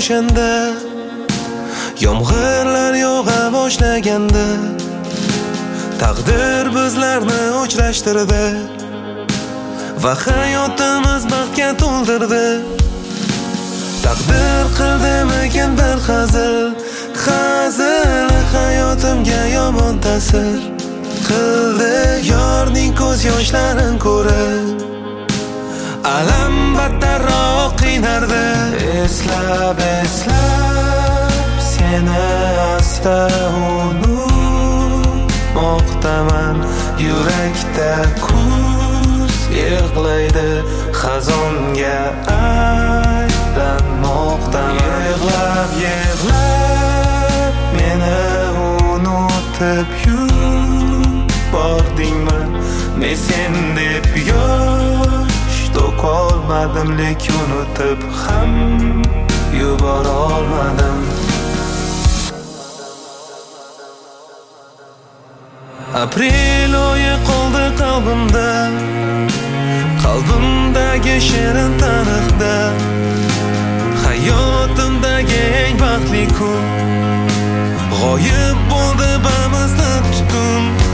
o'shanda, yomg'irlar yog'a boshlaganda, taqdir bizlarni uchrashtirdi va hayotimiz baxtga to'ldirdi. Taqdir qildimikin bir hazil hayotimga yomon ta'sir qildi. Yorning ko'z yoshlarin ko'rib alam battarroq qiynardi. Eslab seni asta unutmoqdaman. Yurakda kuz yig'laydi, xazonga aylanmoqdaman. Yig'lab meni unutib yubordingmi? Men sen deb yosh to'kolmadim, lekin unutib ham yubora olmadim. Aprel oyi qoldi qalbimdagi shirin taniqda. Hayotimdagi eng baxtli kun g'oyib bo'ldi bamizni tutun.